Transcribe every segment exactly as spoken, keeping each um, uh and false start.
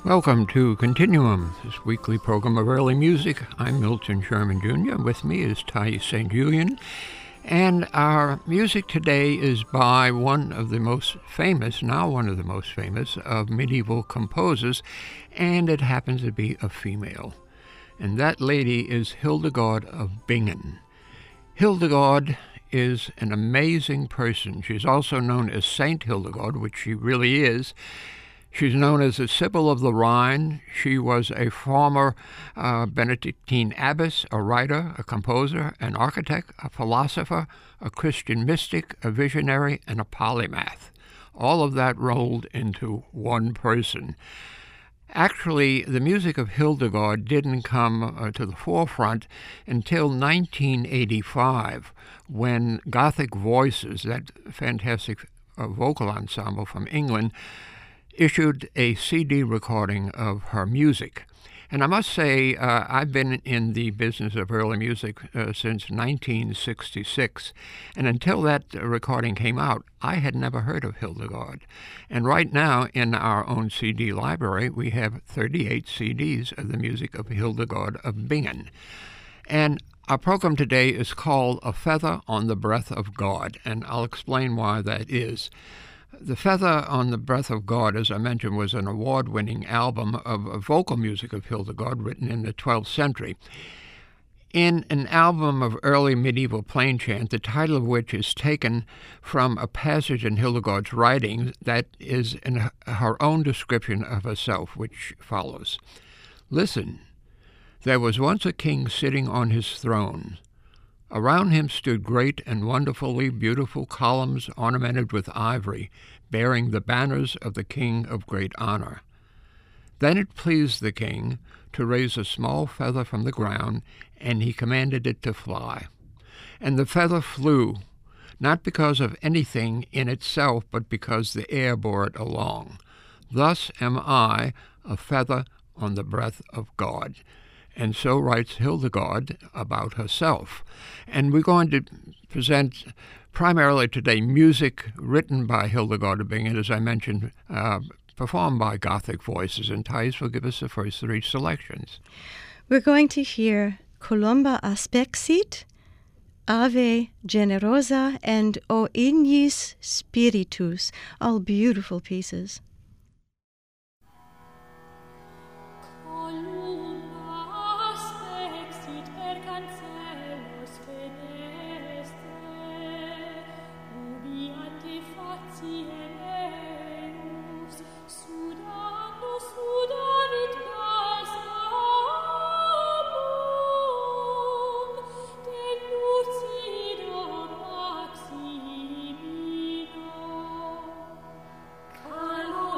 Welcome to Continuum, this weekly program of early music. I'm Milton Sherman Junior With me is Thais Saint Julian. And our music today is by one of the most famous, now one of the most famous, of medieval composers, and it happens to be a female. And that lady is Hildegard of Bingen. Hildegard is an amazing person. She's also known as Saint Hildegard, which she really is. She's known as the Sibyl of the Rhine. She was a former uh, Benedictine abbess, a writer, a composer, an architect, a philosopher, a Christian mystic, a visionary, and a polymath. All of that rolled into one person. Actually, the music of Hildegard didn't come uh, to the forefront until nineteen eighty-five, when Gothic Voices, that fantastic uh, vocal ensemble from England, issued a C D recording of her music. And I must say, uh, I've been in the business of early music uh, since nineteen sixty-six, and until that recording came out, I had never heard of Hildegard. And right now, in our own C D library, we have thirty-eight C Ds of the music of Hildegard of Bingen. And our program today is called A Feather on the Breath of God, and I'll explain why that is. The Feather on the Breath of God, as I mentioned, was an award-winning album of vocal music of Hildegard written in the twelfth century. In an album of early medieval plain chant, the title of which is taken from a passage in Hildegard's writings that is in her own description of herself, which follows. Listen, there was once a king sitting on his throne. Around him stood great and wonderfully beautiful columns ornamented with ivory, bearing the banners of the king of great honor. Then it pleased the king to raise a small feather from the ground, and he commanded it to fly. And the feather flew, not because of anything in itself, but because the air bore it along. Thus am I, a feather on the breath of God. And so writes Hildegard about herself. And we're going to present primarily today music written by Hildegard of Bingen, as I mentioned, uh, performed by Gothic Voices. And Thais will give us the first three selections. We're going to hear Columba Aspexit, Ave Generosa, and O Ignis Spiritus, all beautiful pieces. Hello.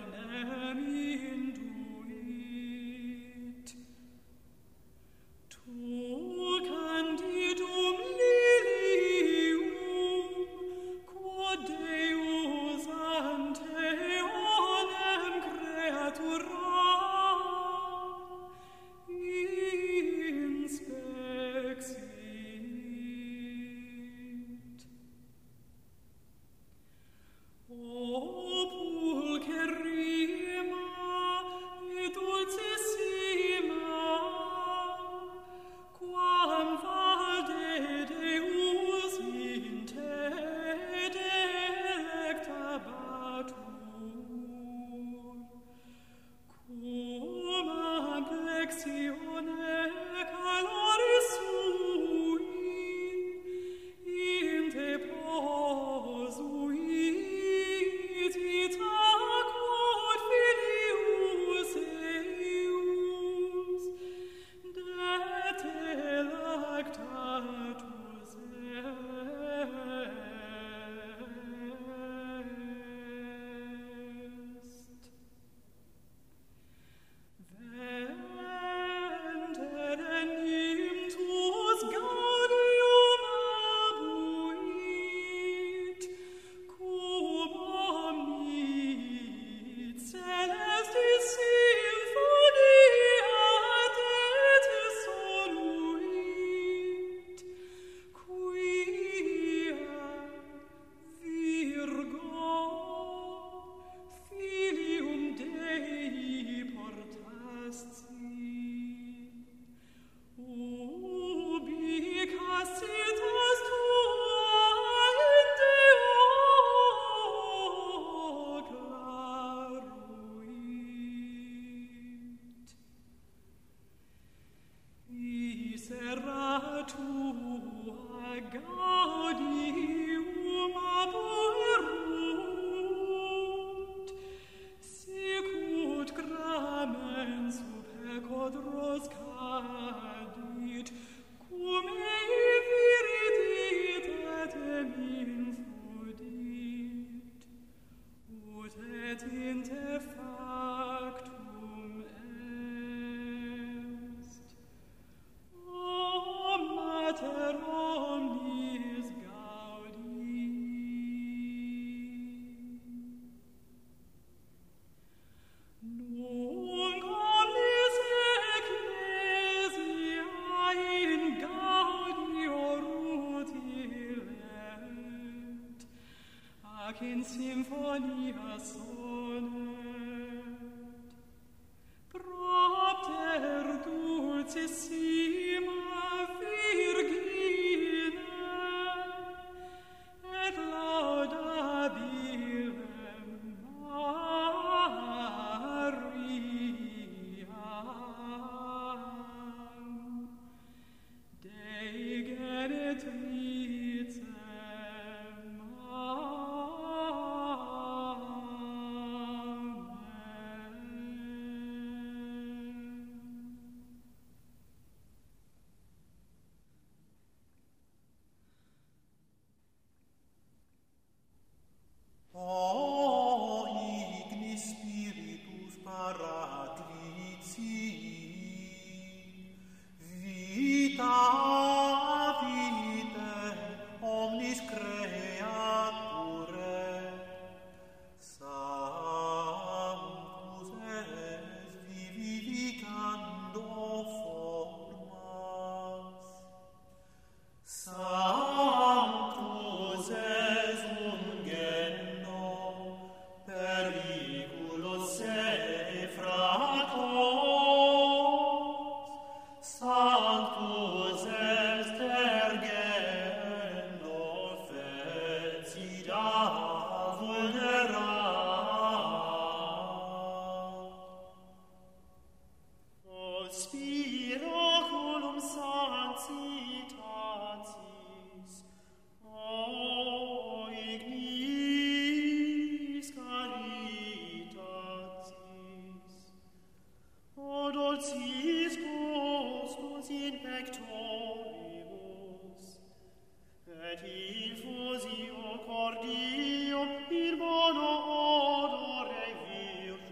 Cordium in bono odore vir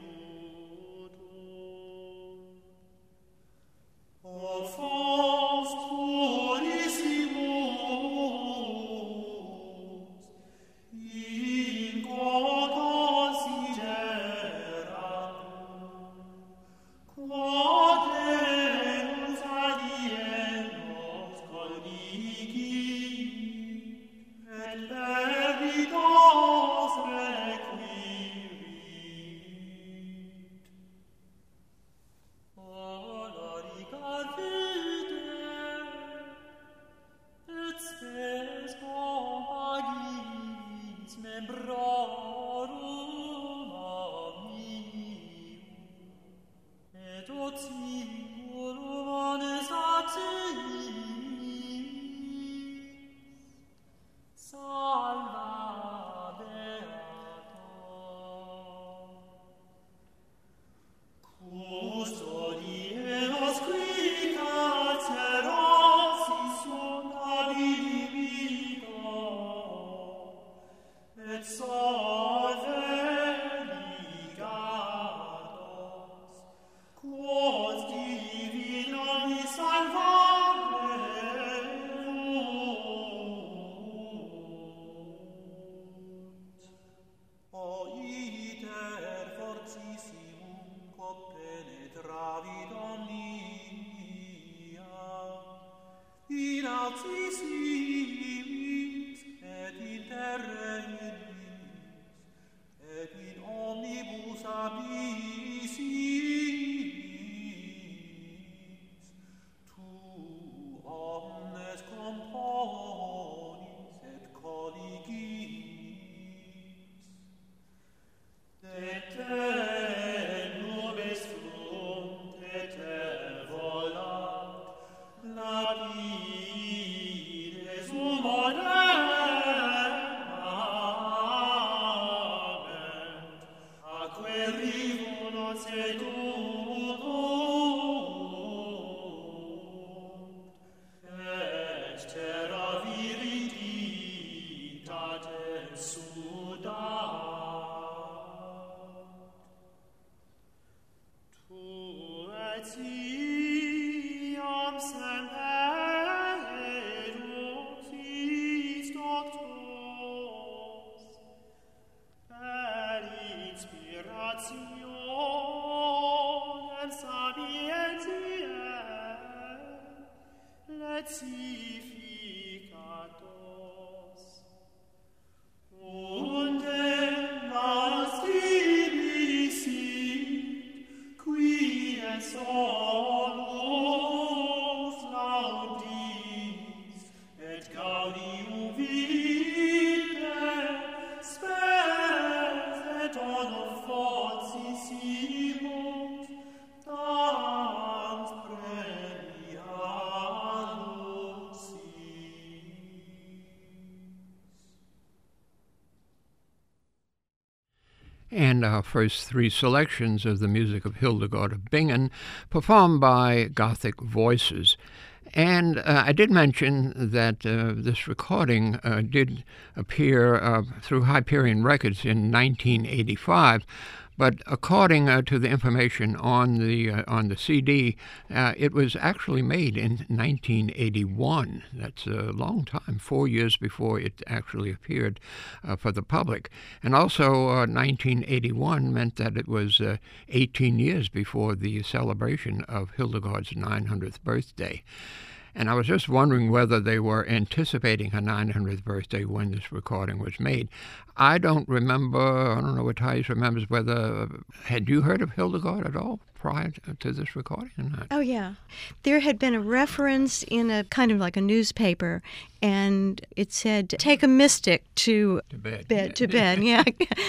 And our first three selections of the music of Hildegard of Bingen, performed by Gothic Voices. And uh, I did mention that uh, this recording uh, did appear uh, through Hyperion Records in nineteen eighty-five, but according uh, to the information on the uh, on the C D, uh, it was actually made in nineteen eighty-one. That's a long time, four years before it actually appeared uh, for the public. And also, uh, nineteen eighty-one meant that it was uh, eighteen years before the celebration of Hildegard's nine hundredth birthday. And I was just wondering whether they were anticipating her nine hundredth birthday when this recording was made. I don't remember, I don't know what Thais remembers, whether, had you heard of Hildegard at all prior to this recording or not? Oh, yeah. There had been a reference in a kind of like a newspaper, and it said, take a mystic to, to bed. bed. To bed, yeah.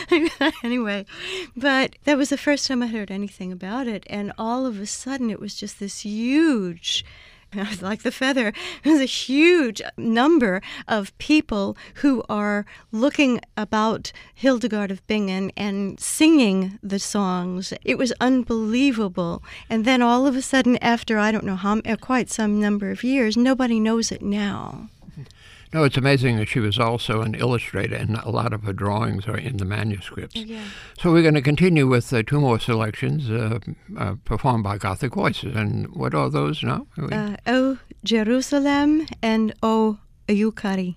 Anyway, but that was the first time I heard anything about it, and all of a sudden it was just this huge... like the feather, there's a huge number of people who are looking about Hildegard of Bingen and singing the songs. It was unbelievable. And then all of a sudden, after I don't know how, quite some number of years, nobody knows it now. No, it's amazing that she was also an illustrator, and a lot of her drawings are in the manuscripts. Yeah. So we're going to continue with uh, two more selections uh, uh, performed by Gothic Voices. And what are those now? Uh, O Jerusalem and O Euchari.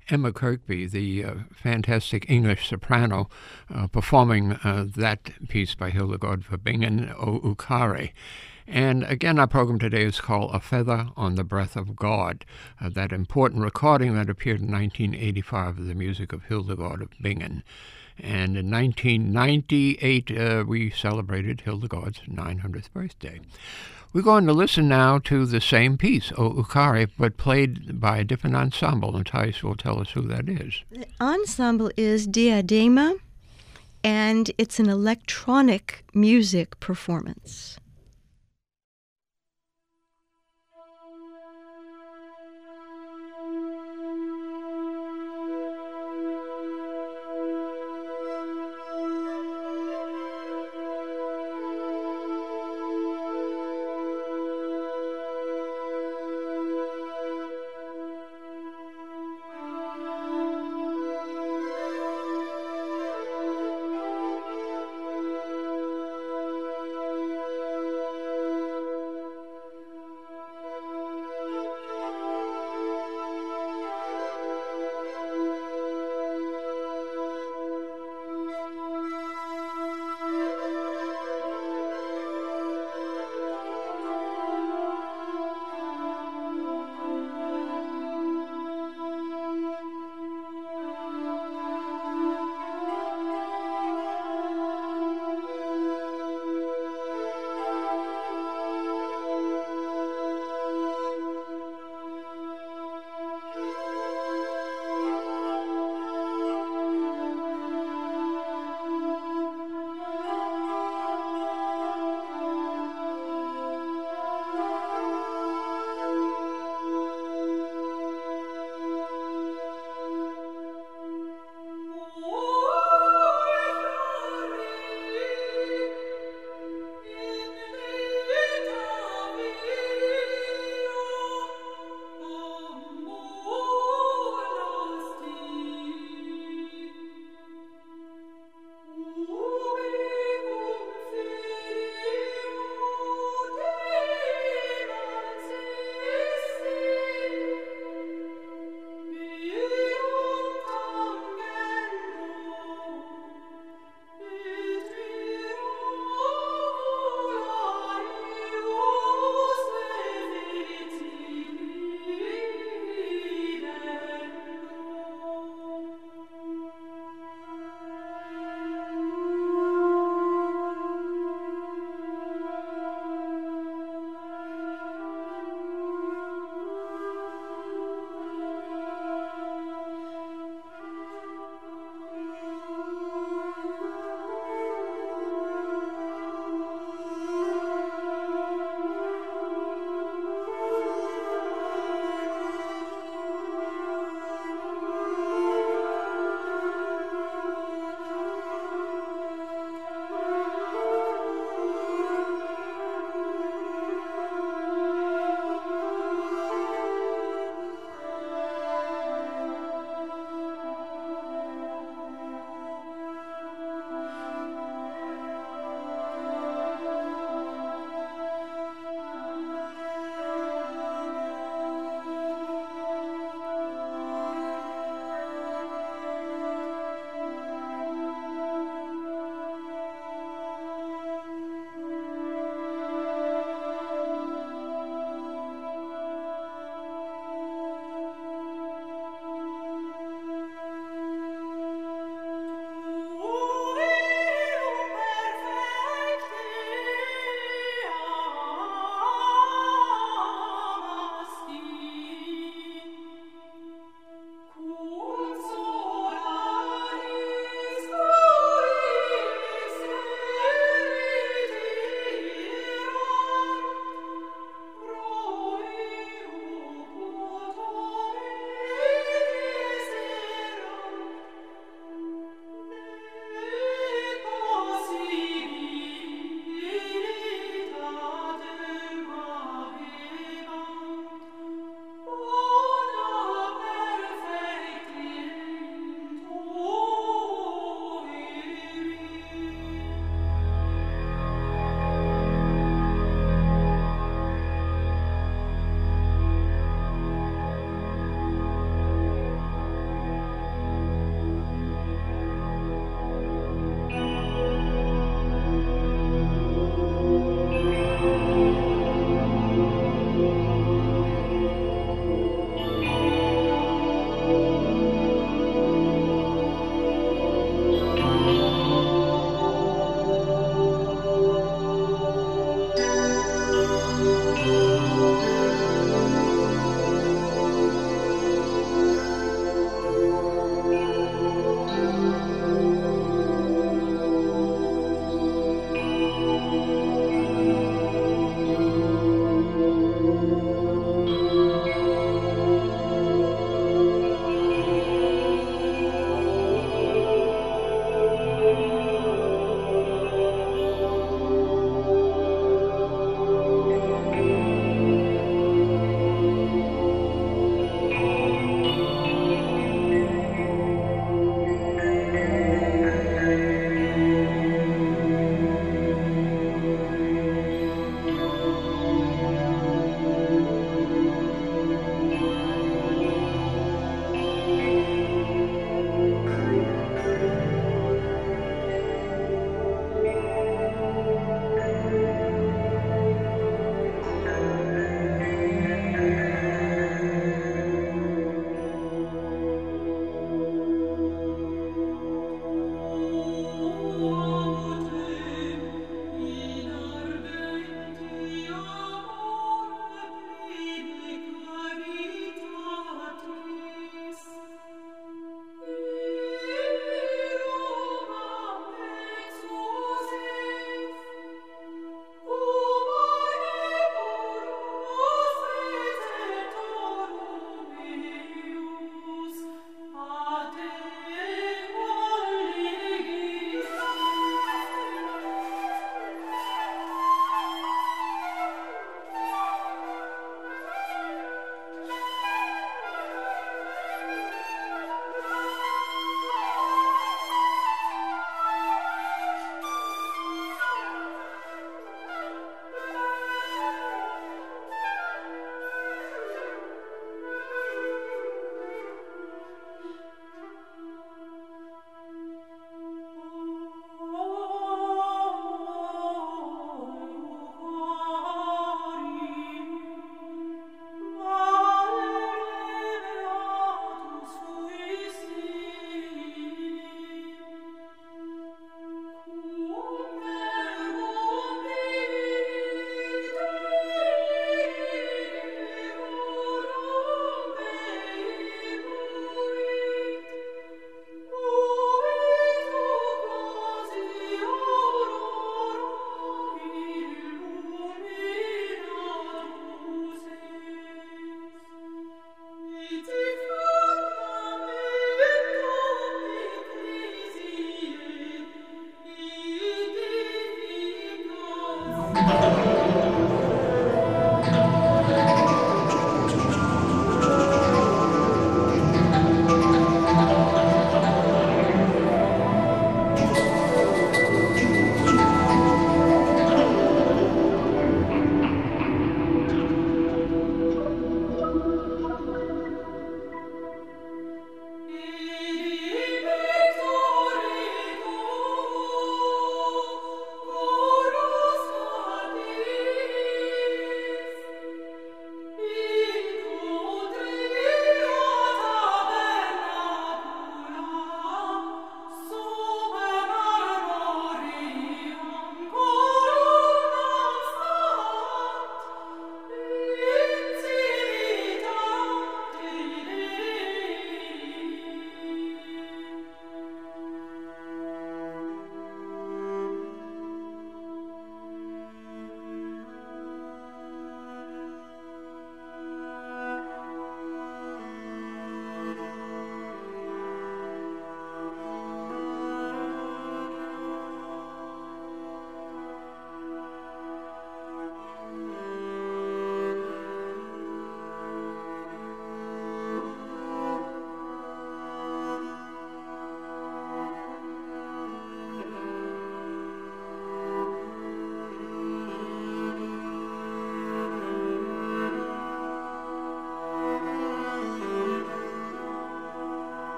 Emma Kirkby, the uh, fantastic English soprano, uh, performing uh, that piece by Hildegard von Bingen, O Ukare. And again, our program today is called A Feather on the Breath of God, uh, that important recording that appeared in nineteen eighty-five of the music of Hildegard of Bingen. And in nineteen ninety-eight, uh, we celebrated Hildegard's nine hundredth birthday. We're going to listen now to the same piece, O Ukare, but played by a different ensemble, and Thais will tell us who that is. The ensemble is Diadema, and it's an electronic music performance.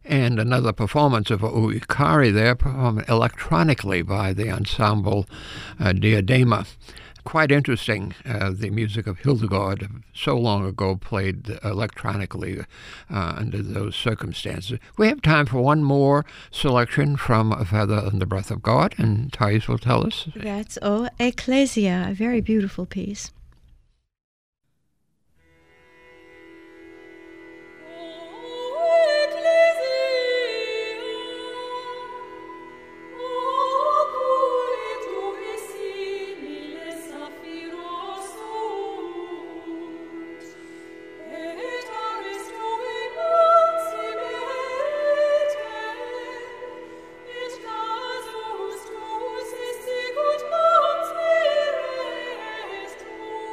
and another performance of O Ikari there, performed electronically by the ensemble uh, Diadema. Quite interesting, uh, the music of Hildegard, so long ago played electronically uh, under those circumstances. We have time for one more selection from A Feather in the Breath of God, and Thais will tell us. That's O Ecclesia, a very beautiful piece. Est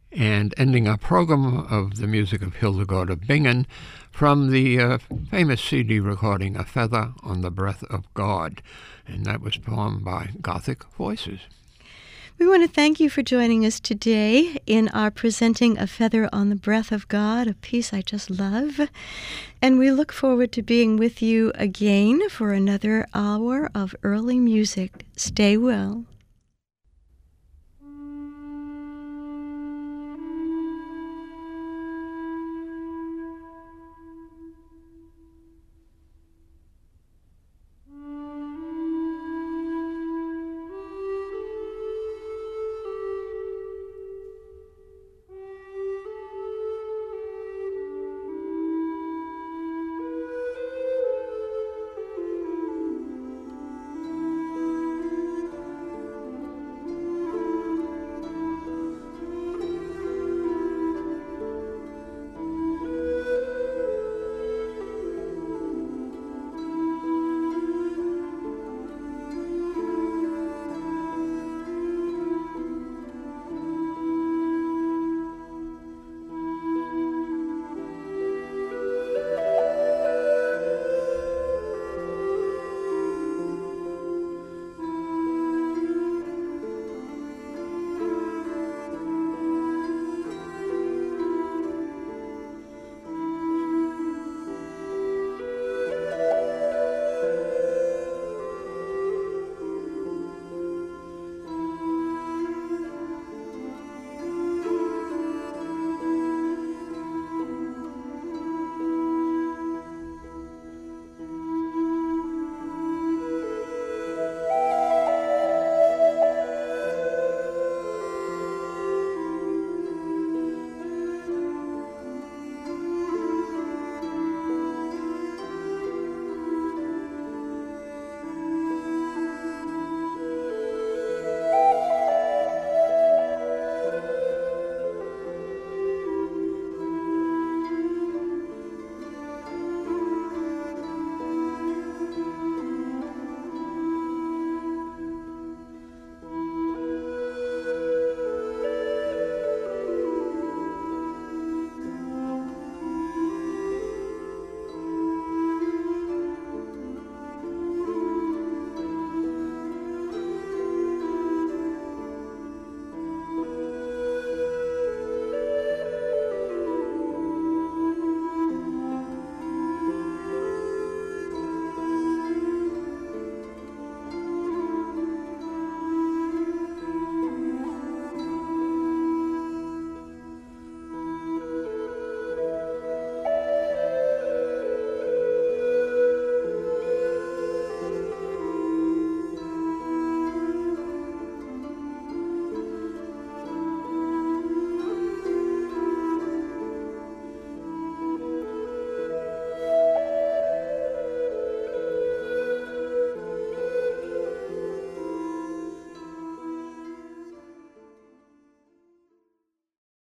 And ending our program of the music of Hildegard of Bingen from the uh, famous C D recording A Feather on the Breath of God. And that was performed by Gothic Voices. We want to thank you for joining us today in our presenting A Feather on the Breath of God, a piece I just love. And we look forward to being with you again for another hour of early music. Stay well.